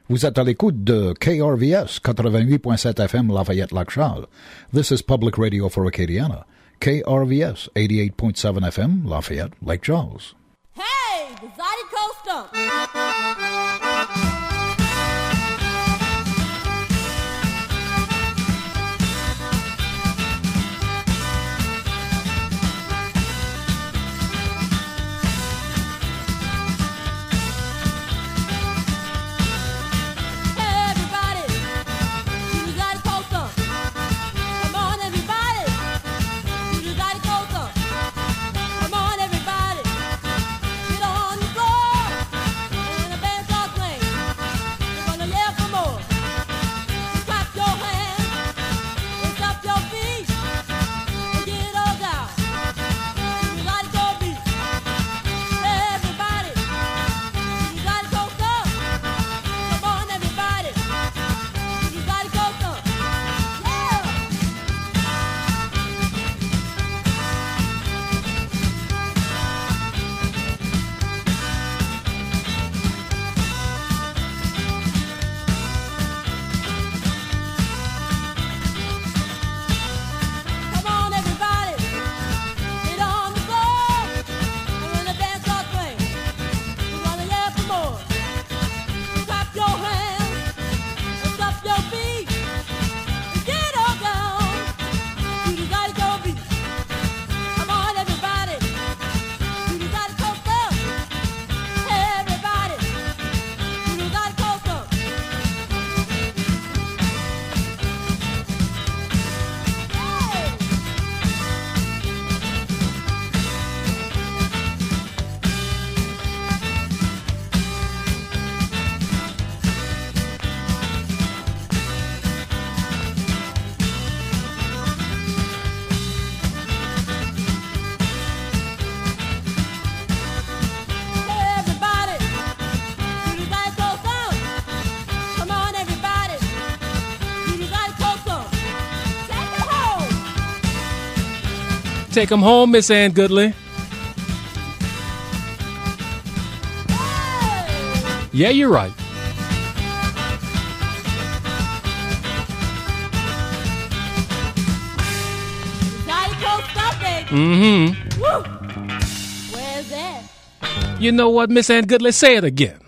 Vous êtes à l'écoute de KRVS 88.7 FM Lafayette-Lac-Charles. This is Public Radio for Acadiana. KRVS 88.7 FM Lafayette, Lake Charles. Hey, the Zydeco Stump. Take them home, Miss Ann Goodley. Yeah, you're right. Mm-hmm. Woo. Where's that? You know what, Miss Ann Goodley? Say it again.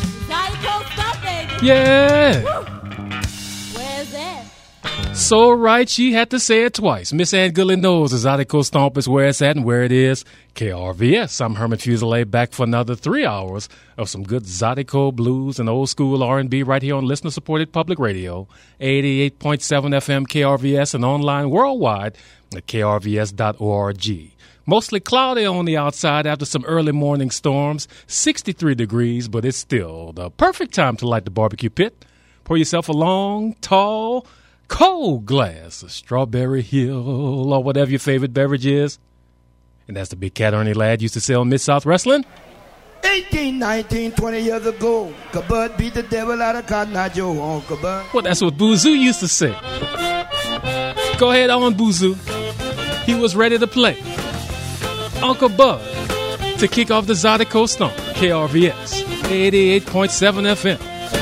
Yeah. Woo. Where's that? So right, she had to say it twice. Miss Ann Goodley knows the Zydeco Stomp is where it's at and where it is. KRVS. I'm Herman Fuselier, back for another 3 hours of some good Zydeco blues and old school R&B right here on listener-supported public radio, 88.7 FM KRVS, and online worldwide at krvs.org. Mostly cloudy on the outside after some early morning storms, 63 degrees, but it's still the perfect time to light the barbecue pit. Pour yourself a long, tall, cold glass of Strawberry Hill or whatever your favorite beverage is. And that's the big cat Ernie Ladd used to sell in Mid-South Wrestling. 18, 19, 20 years ago, Kabud beat the devil out of Cotton Eye Joe on Kabud. Well, that's what Boozoo used to say. Go ahead on, Boozoo. He was ready to play. Uncle Bud to kick off the Zydeco Stomp, KRVS, 88.7 FM.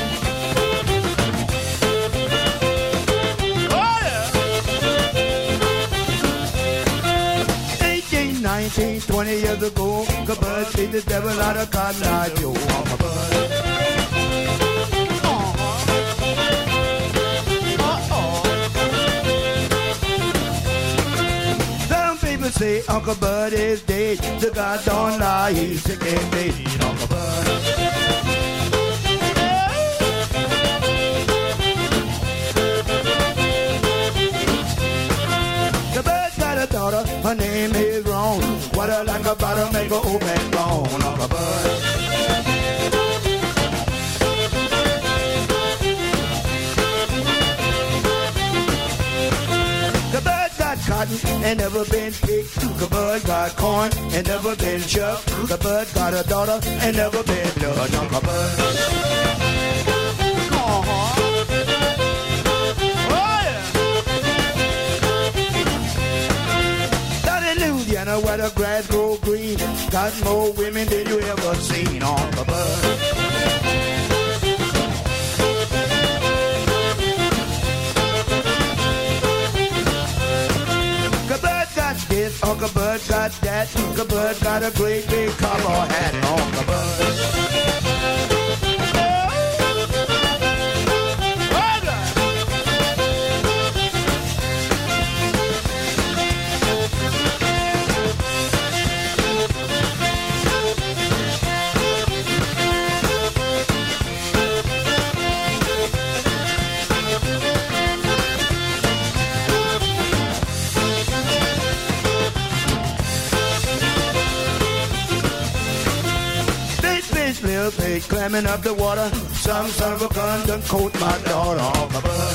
19, 20 years ago, Kabud beat the devil out of Cotton Eye Joe on Kabud. Some people say Uncle Bud is dead. The God don't lie, he's sick and dead. Uncle Bud. Daughter, her name is Ron. What I like about her make her old man gone. Uncle Bud. The bird got cotton and never been picked. The bird got corn and never been shucked. The bird got a daughter and never been blood. Uncle Bud. Where the grass grow green, got more women than you ever seen on the bus. got that. Bud got a great big cowboy hat on. Bud. Little pig climbing up the water. Some son of a gun done coat my daughter off my bud.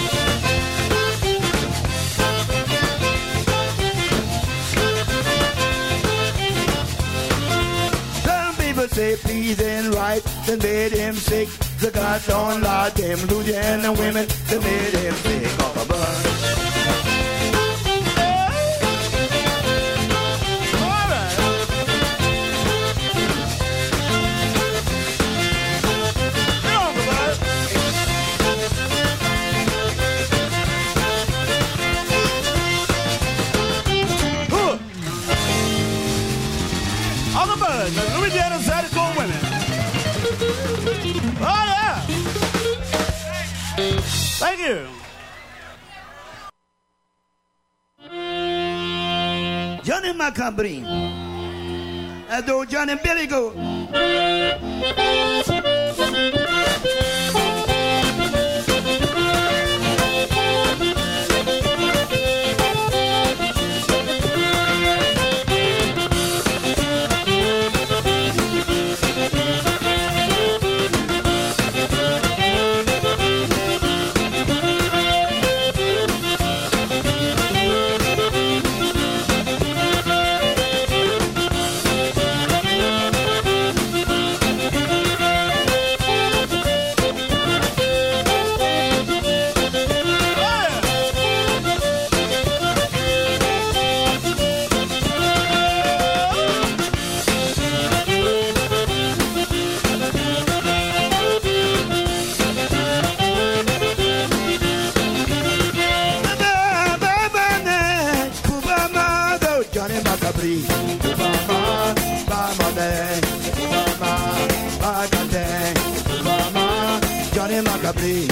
Some people say please and right, they made him sick. The God don't lie, them Louisiana women, they made him sick off my bud. Louisiana Zydeco women. Oh, yeah. Thank you. Johnny Macabri. As though Johnny Billy go. Johnny Macabri.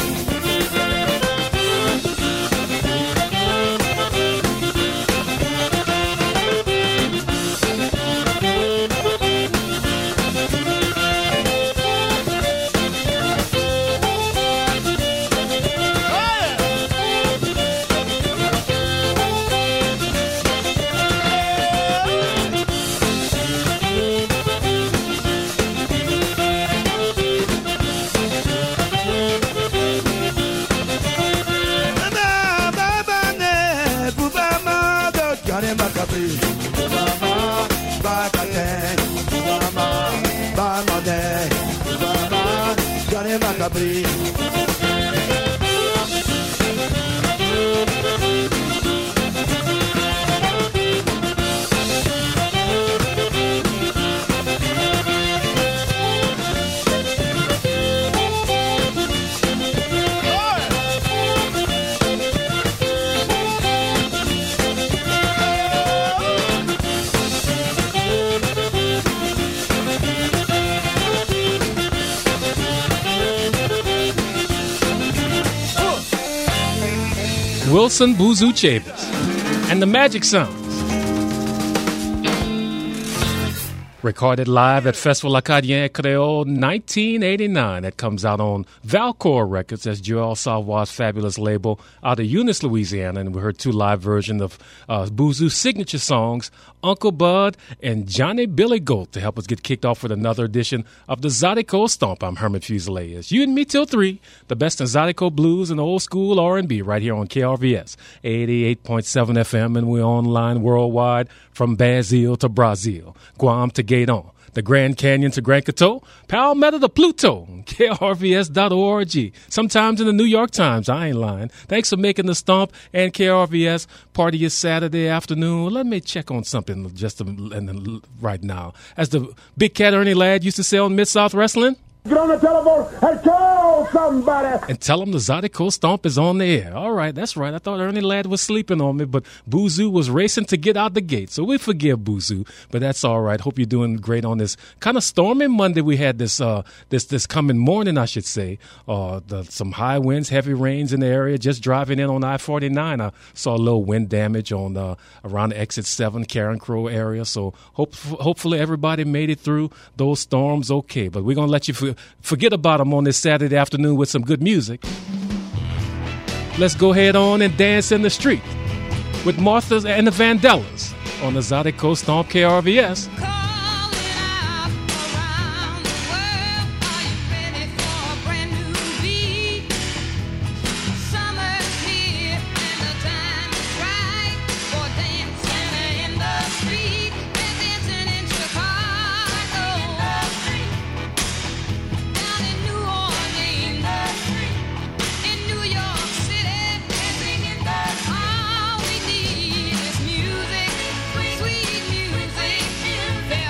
Wilson Buzu Chavis and the Magic Sounds. Recorded live at Festival Acadien Creole 1989. That comes out on Valcor Records. That's Joel Savoy's fabulous label out of Eunice, Louisiana. And we heard two live versions of Buzu's signature songs, Uncle Bud and Johnny Billy Goat, to help us get kicked off with another edition of the Zydeco Stomp. I'm Herman Fuselier. It's you and me till 3. The best in Zydeco blues and old school R&B right here on KRVS 88.7 FM. And we're online worldwide from Basile to Brazil, Guam to Gaydon, the Grand Canyon to Grand Coteau, Palmetto to Pluto, KRVS.org. Sometimes in the New York Times. I ain't lying. Thanks for making the Stomp and KRVS party is Saturday afternoon. Let me check on something right now. As the big cat Ernie Ladd used to say on Mid-South Wrestling, Get on the telephone and call somebody. And tell them the Zydeco Stomp is on the air. All right, that's right. I thought Ernie Ladd was sleeping on me, but Boozoo was racing to get out the gate. So we forgive Boozoo, but that's all right. Hope you're doing great on this kind of stormy Monday we had this coming morning, I should say. Some high winds, heavy rains in the area. Just driving in on I-49, I saw a little wind damage on around the exit 7 Karen Crow area. So hopefully everybody made it through those storms okay. But we're going to let you forget about them on this Saturday afternoon with some good music. Let's go head on and dance in the street with Martha and the Vandellas on the Zydeco Stomp KRVS. All we need is music, sweet music.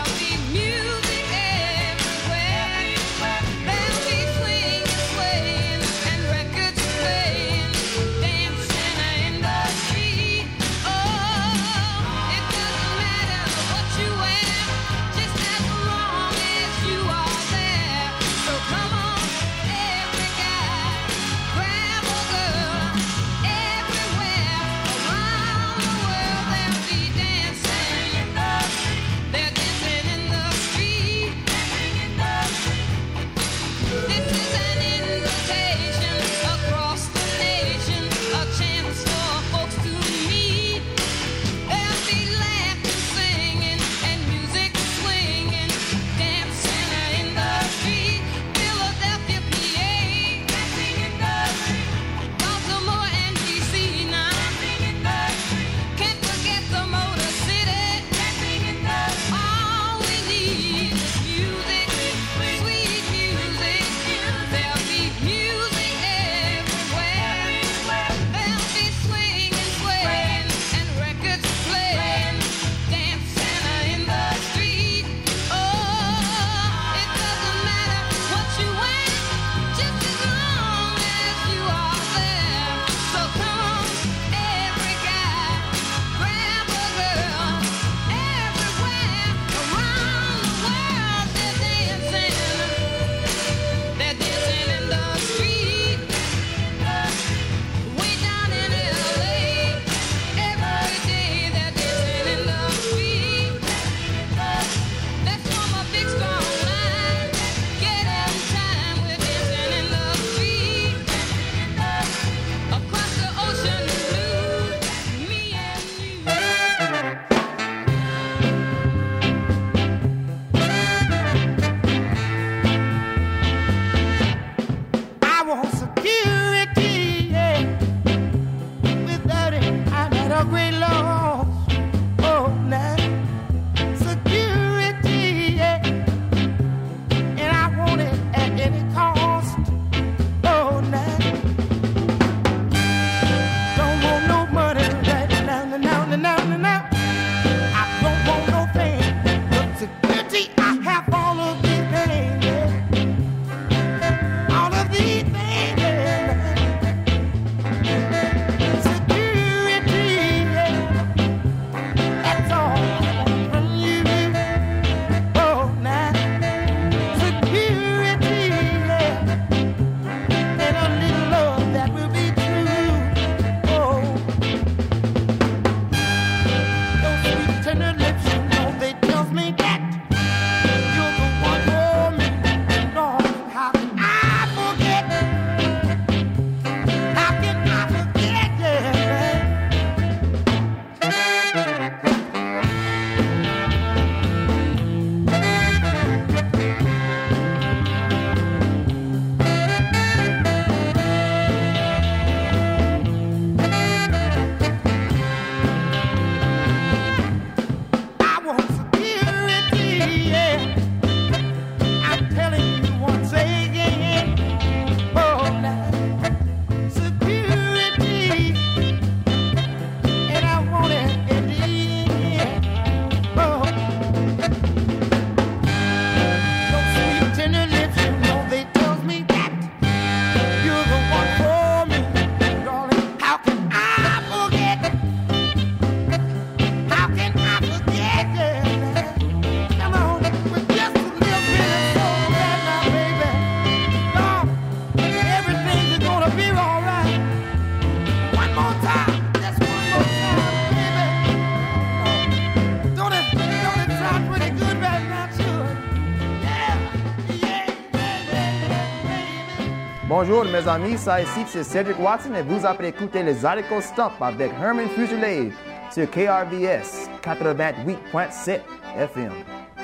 Bonjour mes amis, ça ici c'est Cedric Watson et vous avez écouté les Zydeco Stomp avec Herman Fuselier sur KRVS 88.7 FM.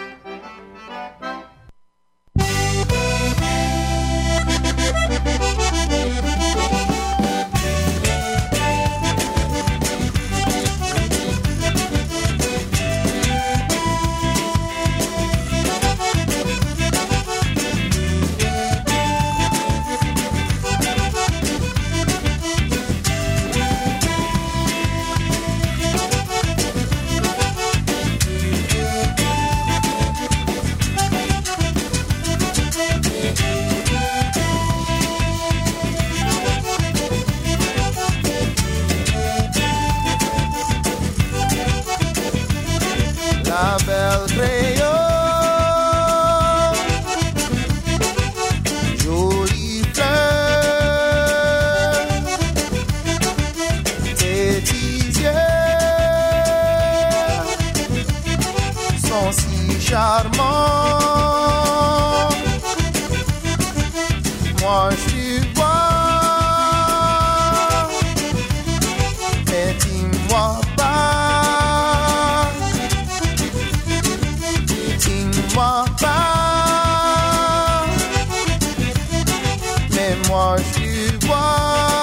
La belle créole, jolie fleur, tes yeux sont si charmants. Moi je vois, mais dis-moi pas. Dis-moi pas, mais moi je vois.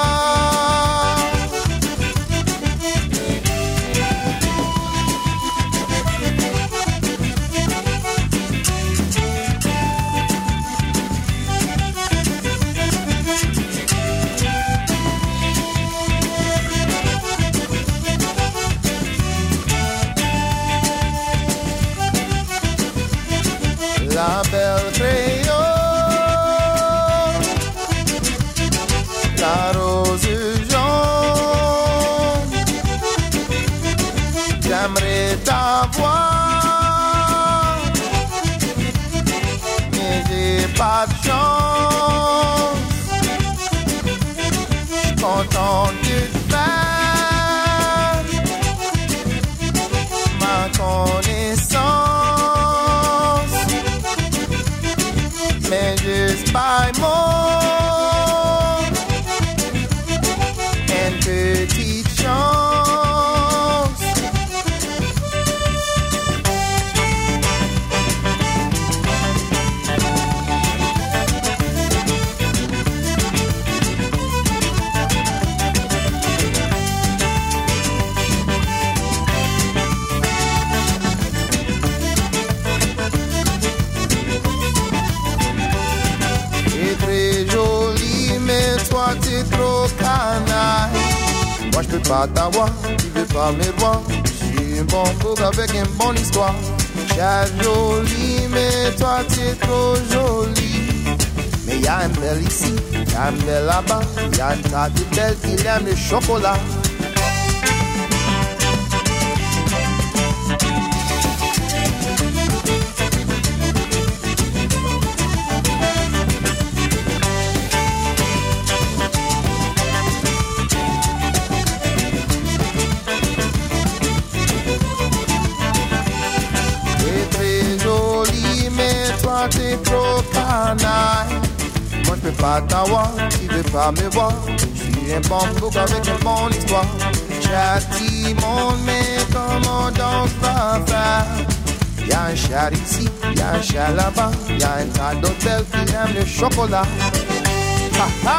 La belle créole, la rose jaune, j'aimerais t'avoir, mais j'ai pas de chance. J'suis content de te faire ma connaissance, mais juste by more, une petite chance. T'es trop canaille. Moi je peux pas t'avoir, tu veux pas me voir. Je suis un bon coq avec une bonne histoire. Chère jolie, mais toi t'es trop jolie. Mais y'a un bel ici, y'a un bel là-bas. Y'a un tas de belles qui aiment le chocolat. T'es trop canaille. Moi je peux pas t'avoir, tu veux pas me voir. Je suis un bon coq avec une bonne histoire. Châtie monde, mais comment donc va faire? Y'a un chat ici, y'a un chat là-bas. Y'a un tas d'hôtels qui aiment le chocolat. Ha ha!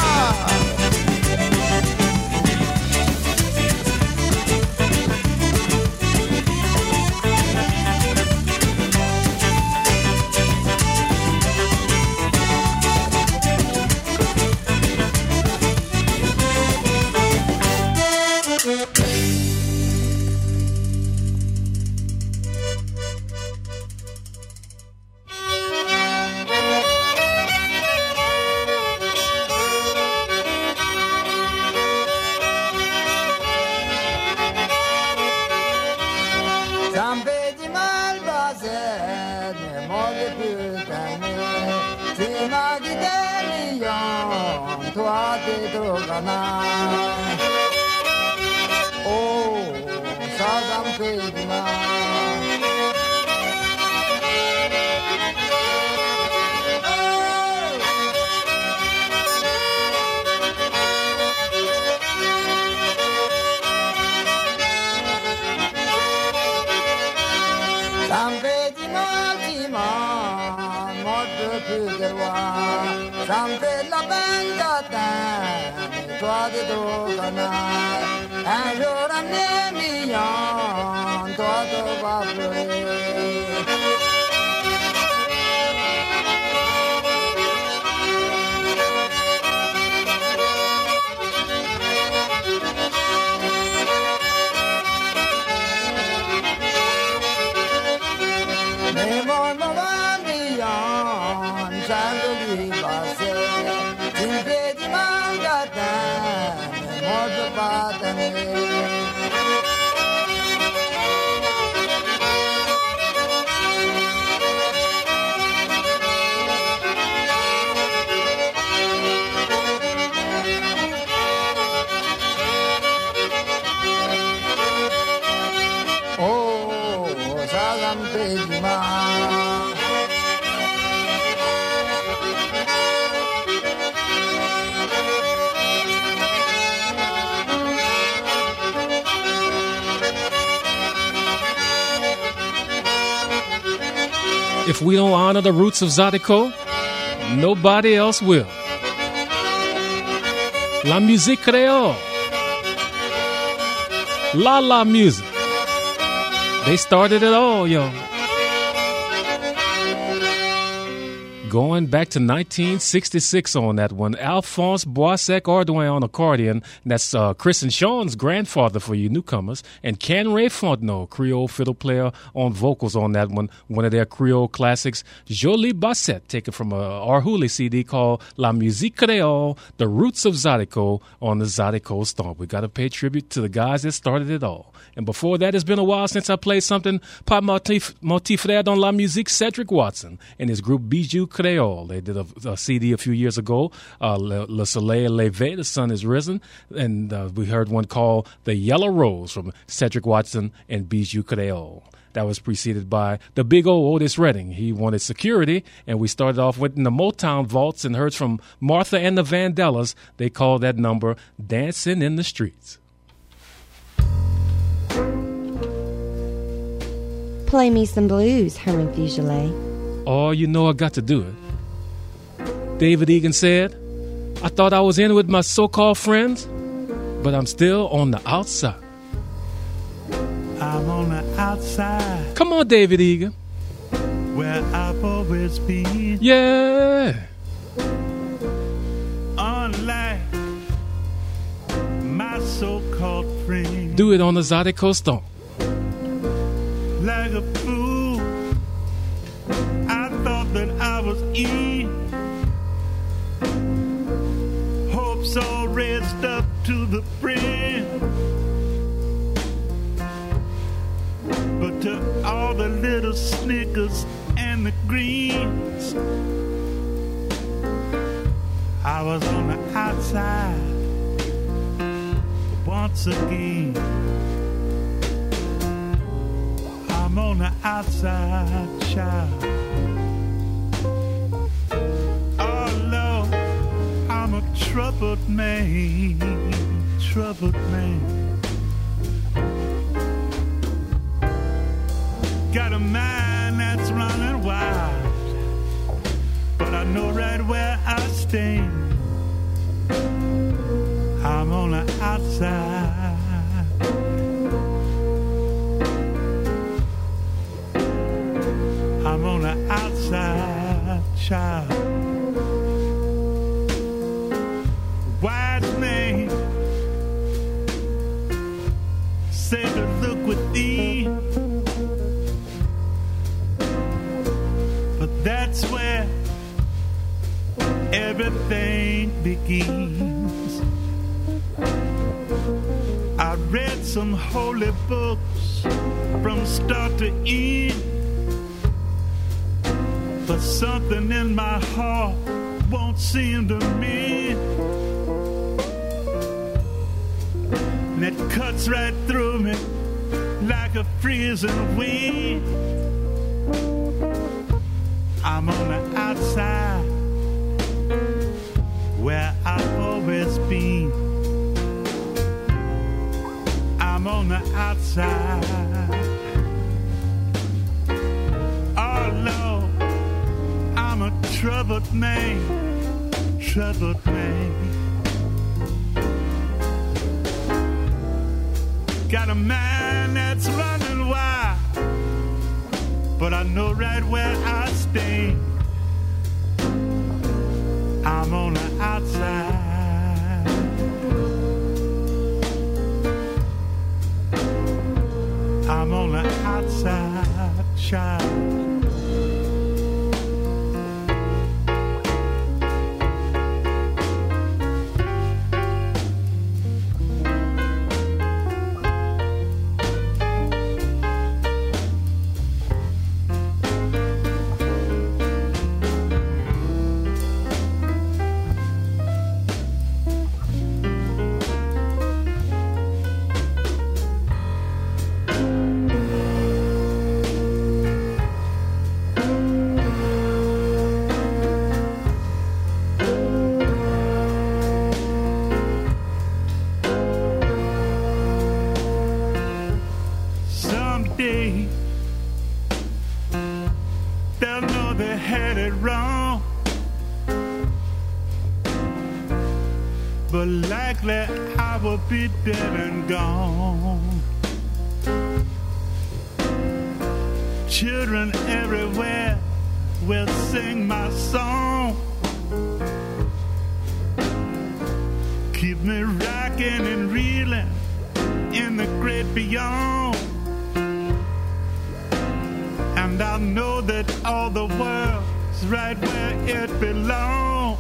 fait la peine d'atteindre, toi de ton canal. Un jour un million, toi tu vas pleurer. Mais mon mauvais million, j'aime lui passer. Tu me fais du magasin, mais moi je peux pas t'aimer. Oh, ça me fait du mal. If we don't honor the roots of Zydeco, nobody else will. La musique créole. La music. They started it all, yo. Going back to 1966 on that one. Alphonse Boissec Ardouin on accordion. That's Chris and Sean's grandfather for you newcomers. And Ken Ray Fontenot, Creole fiddle player, on vocals on that one. One of their Creole classics. Jolie Bassett, taken from a Arhuli CD called La Musique Créole, The Roots of Zydeco on the Zydeco Stomp. We got to pay tribute to the guys that started it all. And before that, it's been a while since I played something. Pas motif frère dans la musique, Cedric Watson and his group Bijou Creole. They did a CD a few years ago, Le Soleil Levé, The Sun is Risen. And we heard one called The Yellow Rose from Cedric Watson and Bijou Creole. That was preceded by the big old Otis Redding. He wanted security, and we started off with in the Motown vaults and heard from Martha and the Vandellas. They called that number Dancing in the Streets. Play me some blues, Herman Fugele. Oh, you know I got to do it. David Egan said, I thought I was in with my so-called friends, but I'm still on the outside. I'm on the outside. Come on, David Egan. Where I've always been. Yeah. Unlike my so-called friends. Do it on the Zydeco Stomp. Like a fool, I thought that I was in. Hopes all raised up to the brim. But to all the little Snickers and the greens, I was on the outside once again. I'm on the outside, child. Oh, Lord, I'm a troubled man, troubled man. Got a mind that's running wild, but I know right where I stand. I'm on the outside. I'm on the outside, child. Wise man said to look within, but that's where everything begins. I read some holy books from start to end, but something in my heart won't seem to mend. And it cuts right through me like a freezing wind. I'm on the outside where I've always been. I'm on the outside. Oh Lord, I'm a troubled man, troubled man. Got a man that's running wild, but I know right where I stand. I'm on the outside. I'm on the outside, child. They'll know they had it wrong, but likely I will be dead and gone. Children everywhere will sing my song, keep me rocking and reeling in the great beyond. And I know that all the world's right where it belongs.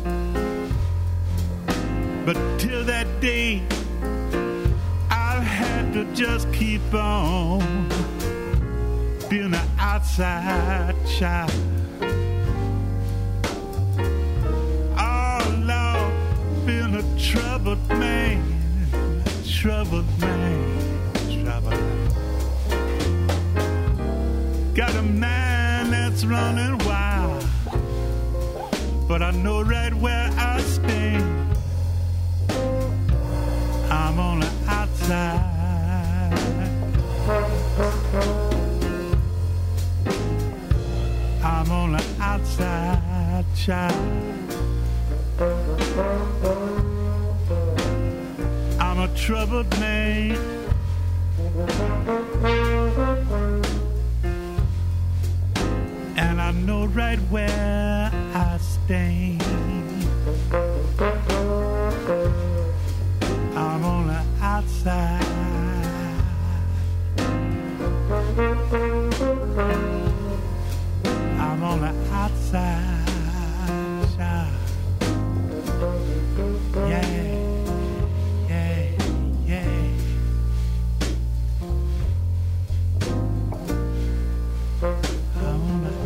But till that day, I'll have to just keep on being an outside child. Oh Lord, being a troubled man, troubled man, troubled man. Got a man that's running wild, but I know right where I stand. I'm on the outside. I'm on the outside, child. I'm a troubled man. And I know right where I stand. I'm on the outside. I'm on the outside. Yeah, yeah, yeah. I'm on the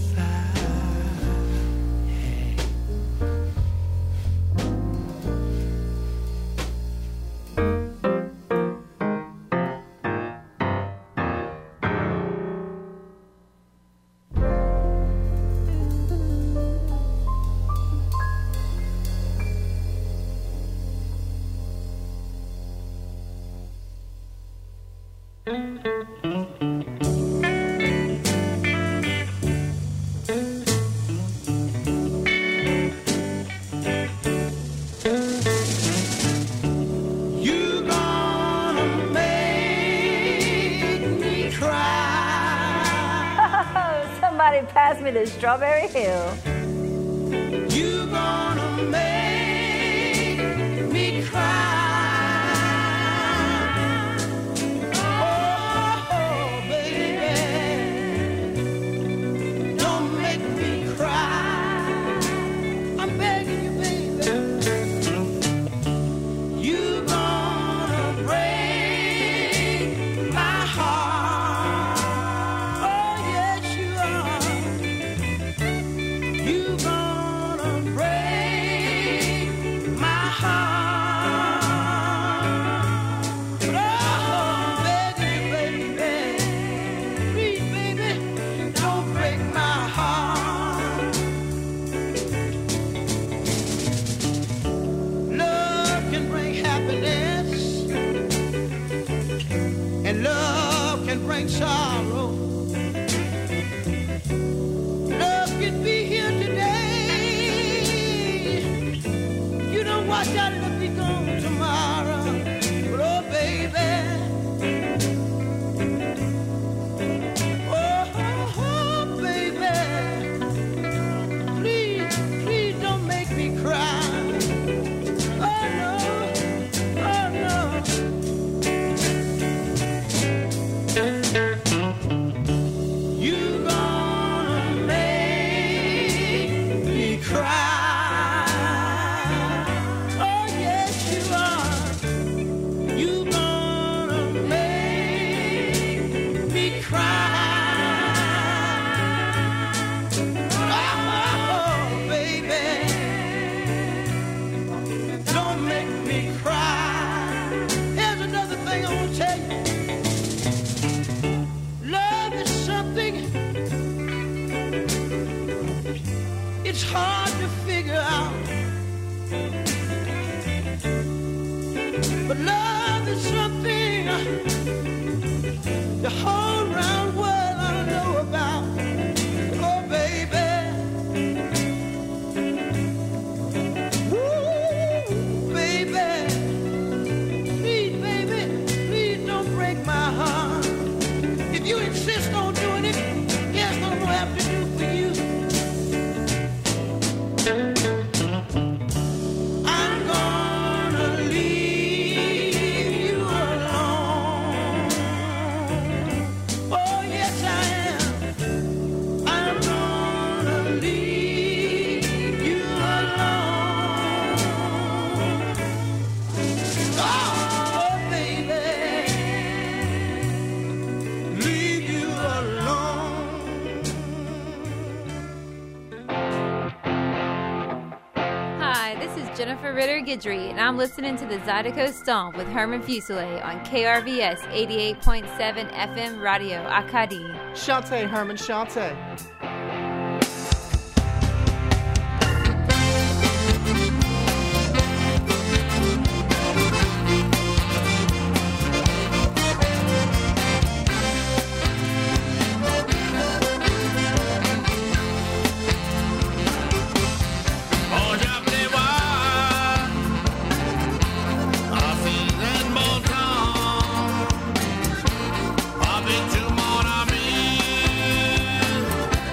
Pass me the Strawberry Hill. You gonna make me cry. Oh, baby, don't make me cry. I'm begging you, baby. You gonna break my heart. Oh, yes, you are. You gonna break my heart. Oh, baby, baby, please, baby, don't break my heart. Love can bring happiness, and love can bring sorrow. Love can be here today, watch out, it'll be gone tomorrow. But oh, baby. Oh, baby. Please, please don't make me cry. Oh, no. Oh, no. You gonna make me cry. It's hard to figure out, but love is something the whole round world ought to know about. Oh, baby. Woo, baby. Please, baby, please don't break my heart. If you insist on doing it, here's what I'm gonna have to do for you. I'm gonna leave you alone. Oh, yes, I am. I'm gonna leave you alone. Oh, baby, leave you alone. Hi, this is Jennifer Ritter Guidry, and I'm listening to the Zydeco Stomp with Herman Fuselier on KRVS 88.7 FM Radio Akadi. Chante, Herman, chante. Avec tout mon ami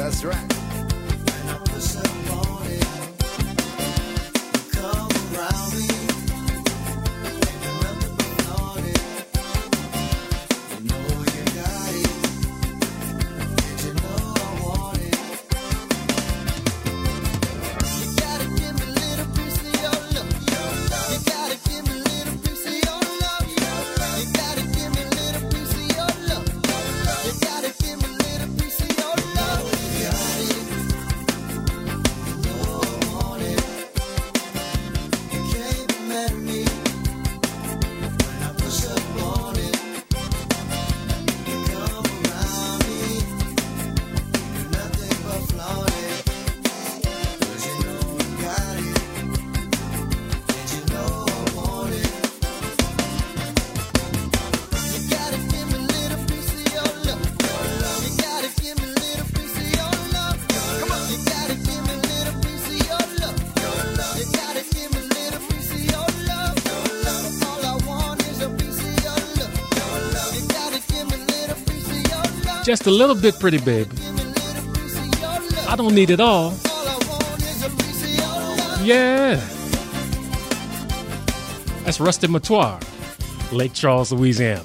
That's right. When I push up on it, you come around me. Ain't nothing but on it. You know you got it. And you know I want it. You gotta give me a little piece of your love. You gotta give me a little piece of your love. You gotta give me a little piece of your love. You gotta give me a little piece of your love. You got it. You know I want it. You can't be mad at me when I push up on it. You come around me. You're nothing but flaunt it. 'Cause you know you got it. And you know I want it. You gotta give me a little piece of your love. You gotta give me a little piece of your love. Come on. You gotta give me a little piece of your love. You gotta give me a little piece of your love. All I want is a piece of your love. You gotta give me a little piece of your love. Just a little bit, pretty baby. I don't need it all. Yeah. That's Rusty Matoir, Lake Charles, Louisiana.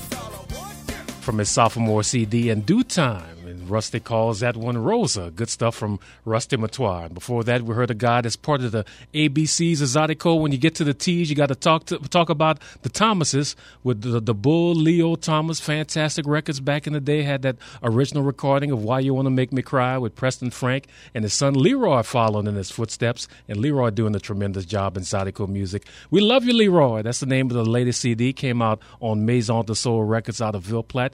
From his sophomore CD, In Due Time. And Rusty calls that one Rosa. Good stuff from Rusty Matoir. And before that, we heard a guy that's part of the ABCs of Zydeco. When you get to the T's, you got to talk about the Thomases with the Bull Leo Thomas. Fantastic records back in the day. Had that original recording of Why You Want to Make Me Cry with Preston Frank and his son Leroy following in his footsteps. And Leroy doing a tremendous job in Zydeco music. We love you, Leroy. That's the name of the latest CD. Came out on Maison de Soul Records out of Ville Platte.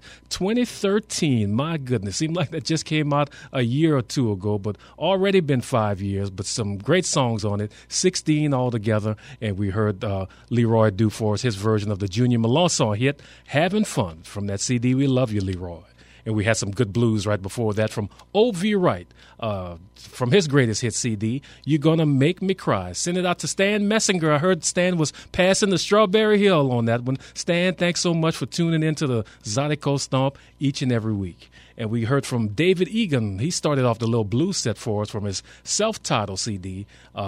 2013. My goodness. Seemed like that just came out a year or two ago, but already been 5 years, but some great songs on it, 16 altogether, and we heard Leroy do for us his version of the Junior Melancon hit, Having Fun, from that CD, We Love You, Leroy. And we had some good blues right before that from O.V. Wright, from his greatest hit CD, You're Gonna Make Me Cry. Send it out to Stan Messinger. I heard Stan was passing the Strawberry Hill on that one. Stan, thanks so much for tuning into the Zydeco Stomp each and every week. And we heard from David Egan. He started off the little blues set for us from his self-titled CD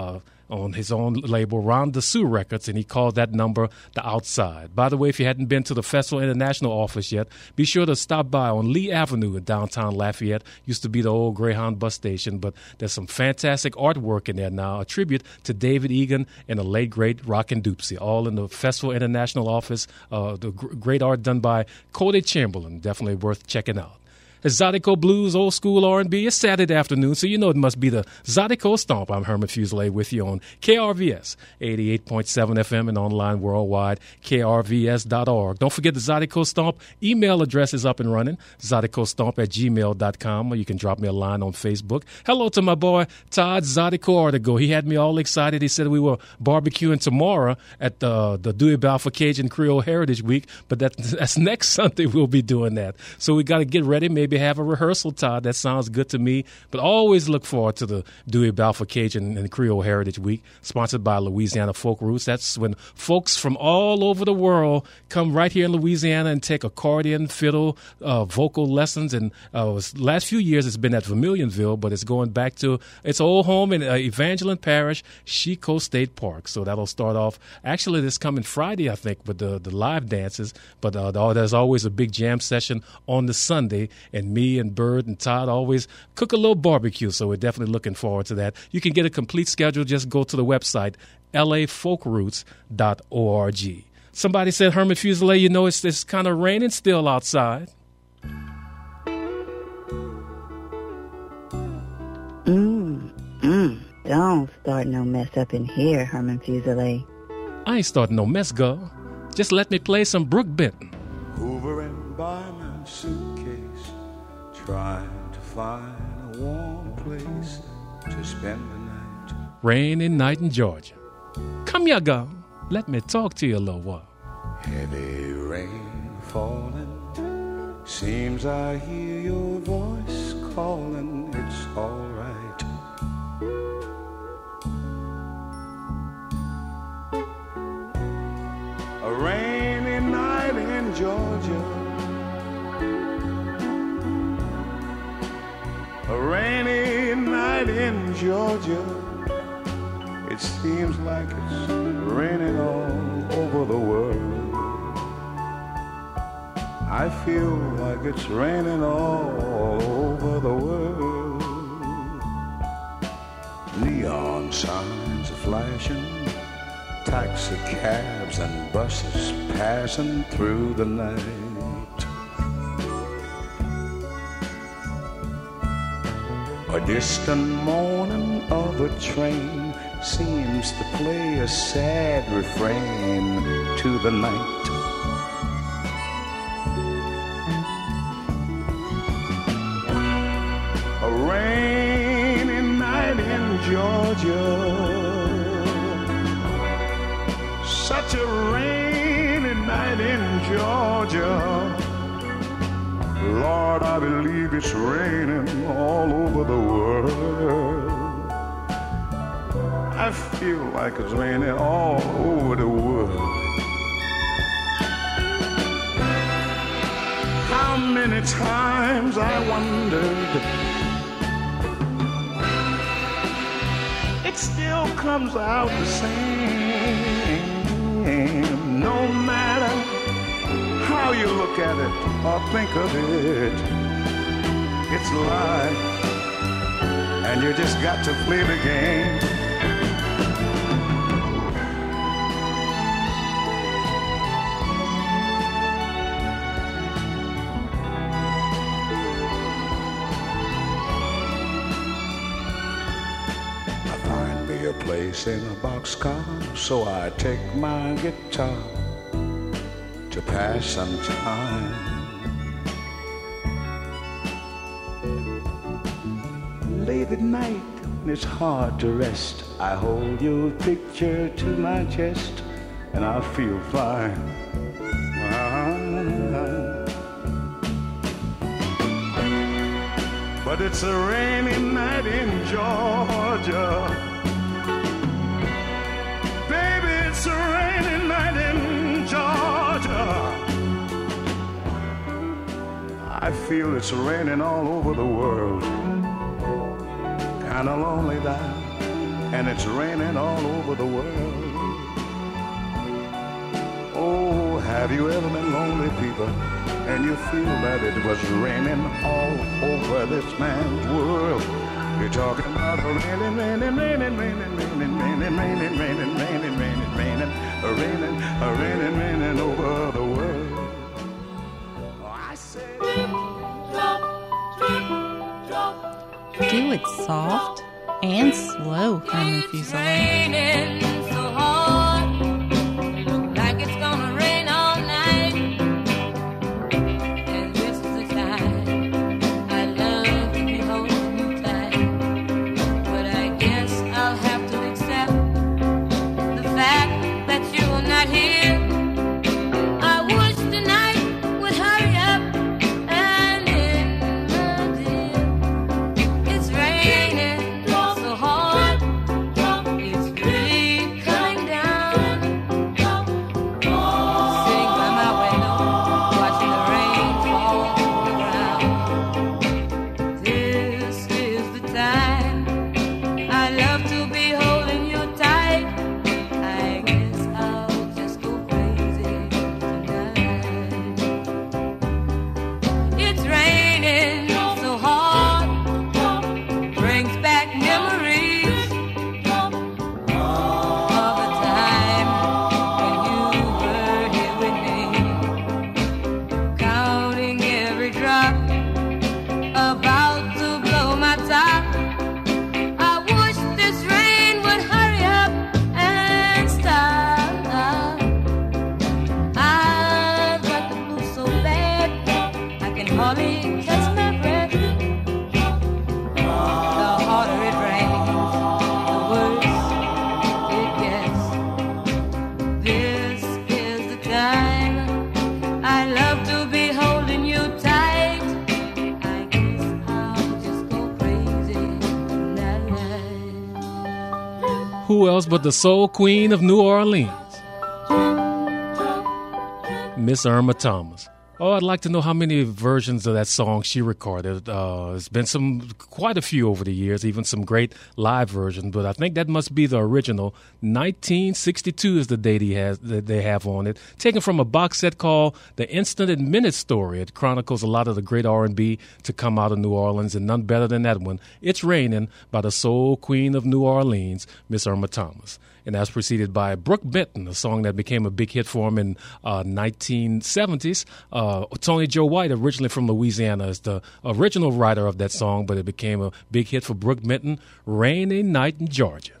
on his own label, Ron Dessous Records, and he called that number The Outside. By the way, if you hadn't been to the Festival International office yet, be sure to stop by on Lee Avenue in downtown Lafayette. Used to be the old Greyhound bus station, but there's some fantastic artwork in there now, a tribute to David Egan and the late, great Rockin' Doopsie, all in the Festival International office. The great art done by Cody Chamberlain, definitely worth checking out. It's Zydeco Blues, old school R&B. It's Saturday afternoon, so you know it must be the Zydeco Stomp. I'm Herman Fuselier with you on KRVS 88.7 FM and online worldwide, krvs.org. Don't forget the Zydeco Stomp email address is up and running, zydecostomp@gmail.com, or you can drop me a line on Facebook. Hello to my boy Todd Zydeco Artigo. He had me all excited. He said we were barbecuing tomorrow at the Dewey Balfour Cajun Creole Heritage Week, but that's next Sunday we'll be doing that. So we got to get ready, maybe have a rehearsal, Todd. That sounds good to me. But always look forward to the Dewey Balfour Cajun and Creole Heritage Week, sponsored by Louisiana Folk Roots. That's when folks from all over the world come right here in Louisiana and take accordion, fiddle, vocal lessons. And last few years it's been at Vermilionville, but it's going back to its old home in Evangeline Parish, Chico State Park. So that'll start off actually this coming Friday, I think, with the live dances. But there's always a big jam session on the Sunday, and me and Bird and Todd always cook a little barbecue, so we're definitely looking forward to that. You can get a complete schedule. Just go to the website, lafolkroots.org. Somebody said, Herman Fuselier, you know, it's kind of raining still outside. Don't start no mess up in here, Herman Fuselier. I ain't starting no mess, girl. Just let me play some Brooke Benton. Hovering by my suitcase, trying to find a warm place to spend the night. Rainy night in Georgia. Come here, girl. Let me talk to you a little while. Heavy rain falling, seems I hear your voice calling. It's all right. A rainy night in Georgia, A rainy night in Georgia. It seems like it's raining all over the world. I feel like it's raining all over the world. Neon signs are flashing, taxi cabs and buses passing through the night. A distant moaning of a train seems to play a sad refrain to the night. A rainy night in Georgia, such a rainy night in Georgia. Lord, I believe it's raining all over the world. I feel like it's raining all over the world. How many times I wondered, it still comes out the same. No matter how you look at it or think of it, it's life, and you just got to play the game. Place in a boxcar, so I take my guitar to pass some time. Late at night, when it's hard to rest, I hold your picture to my chest, and I feel fine. But it's a rainy night in Georgia. It's a rainy night in Georgia. I feel it's raining all over the world. Kinda lonely now, and it's raining all over the world. Oh, have you ever been lonely, people, and you feel that it was raining all over this man's world? You're talking about a raining, raining, raining, raining, raining, raining, raining, raining, raining, raining, raining, raining, raining over the world. I say, do it soft and slow, Herman Fuselier. Who else but the soul queen of New Orleans, Miss Irma Thomas. Oh, I'd like to know how many versions of that song she recorded. There's been quite a few over the years, even some great live versions, but I think that must be the original. 1962 is the date that they have on it, taken from a box set called The Instant and Minute Story. It chronicles a lot of the great R&B to come out of New Orleans, and none better than that one. It's Raining by the soul queen of New Orleans, Miss Irma Thomas. And that's preceded by Brooke Benton, a song that became a big hit for him in 1970s. Tony Joe White, originally from Louisiana, is the original writer of that song, but it became a big hit for Brooke Benton, Rainy Night in Georgia.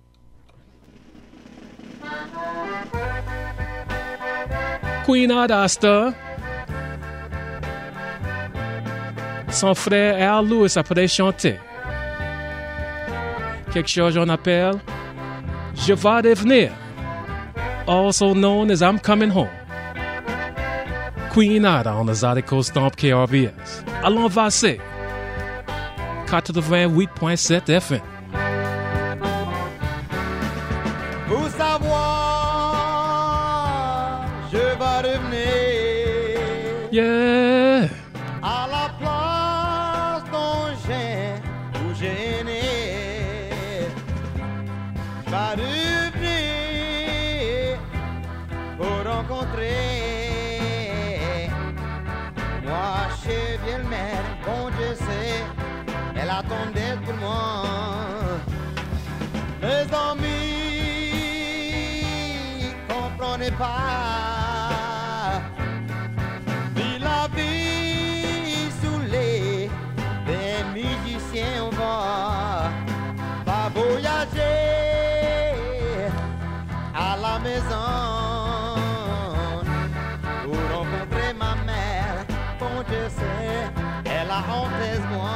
Queen Adasta, son frère Al Lewis après chanter. Quelque chose on appelle Je vais revenir, also known as I'm Coming Home. Queen Ada on the Zydeco Stomp KRVS. Allons Vassé, 88.7 FM. Pour savoir, je vais revenir. Yeah. À la place dont où j'ai né. Je vais revenir pour rencontrer. Moi, chez Ville-Mère, bon Dieu sait, elle attendait pour moi. Mes amis comprenaient pas. Puis la vie saoulée des musiciens, on va voyager à la maison pour rencontrer ma mère. Bon Dieu sait, elle a honte de moi.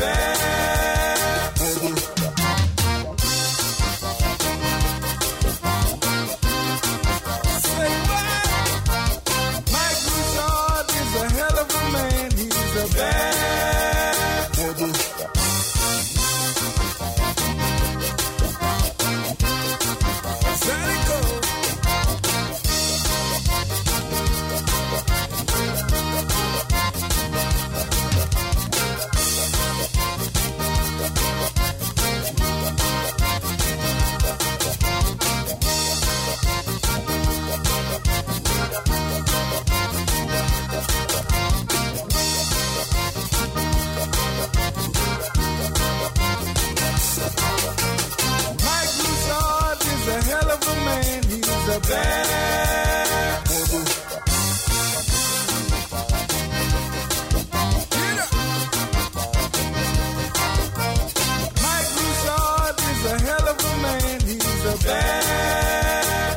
bad. Say what? Mike Bouchard is a hell of a man. He's a bad. Zydeco. Mike Bouchard is a hell of a man. He's a bad. Get up. Mike Bouchard is a hell of a man. He's a bad.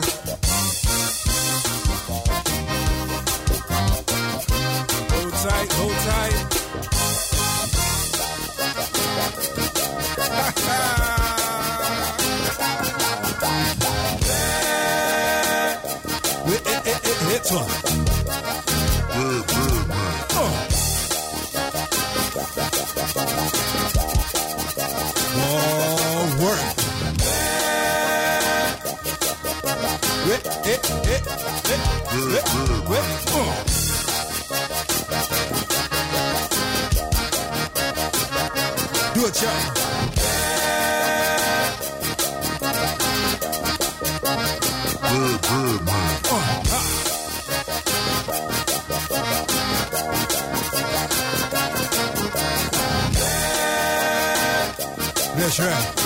Hold tight, hold tight. Hit one. Work. Do it, Chuck. That's right.